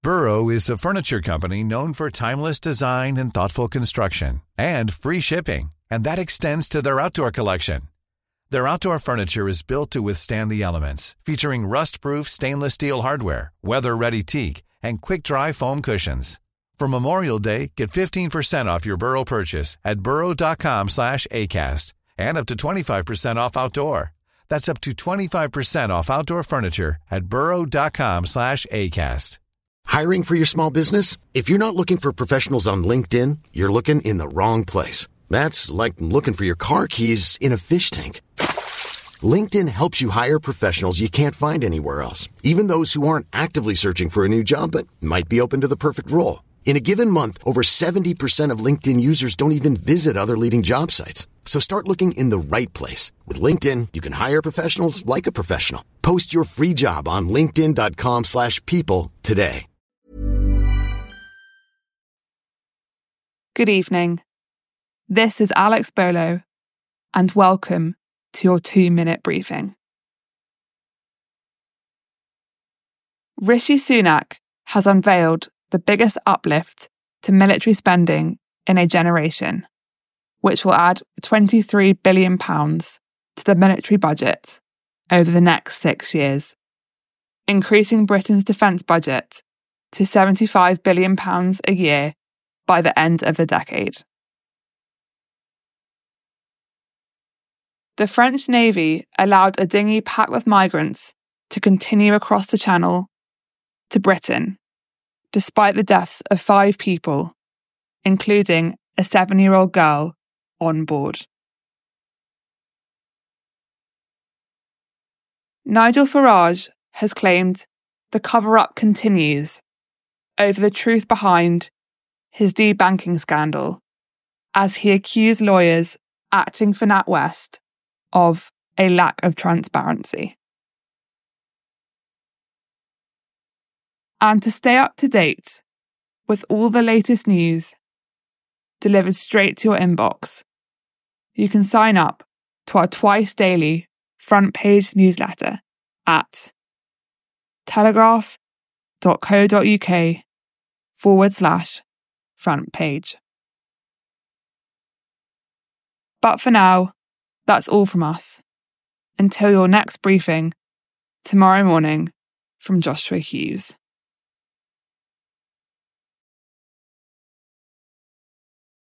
Burrow is a furniture company known for timeless design and thoughtful construction, and free shipping, and that extends to their outdoor collection. Their outdoor furniture is built to withstand the elements, featuring rust-proof stainless steel hardware, weather-ready teak, and quick-dry foam cushions. For Memorial Day, get 15% off your Burrow purchase at burrow.com/ACAST and up to 25% off outdoor. That's up to 25% off outdoor furniture at burrow.com/ACAST. Hiring for your small business? If you're not looking for professionals on LinkedIn, you're looking in the wrong place. That's like looking for your car keys in a fish tank. LinkedIn helps you hire professionals you can't find anywhere else, even those who aren't actively searching for a new job but might be open to the perfect role. In a given month, over 70% of LinkedIn users don't even visit other leading job sites. So start looking in the right place. With LinkedIn, you can hire professionals like a professional. Post your free job on linkedin.com/people today. Good evening. This is Alex Bolo, and welcome to your 2-minute briefing. Rishi Sunak has unveiled the biggest uplift to military spending in a generation, which will add £23 billion to the military budget over the next 6 years, increasing Britain's defence budget to £75 billion a year by the end of the decade. The French Navy allowed a dinghy packed with migrants to continue across the Channel to Britain, despite the deaths of 5 people, including a 7-year-old girl on board. Nigel Farage has claimed the cover-up continues over the truth behind his debanking scandal, as he accused lawyers acting for NatWest of a lack of transparency. And to stay up to date with all the latest news delivered straight to your inbox, you can sign up to our twice daily front page newsletter at telegraph.co.uk/front page. But for now, that's all from us. Until your next briefing tomorrow morning from Joshua Hughes.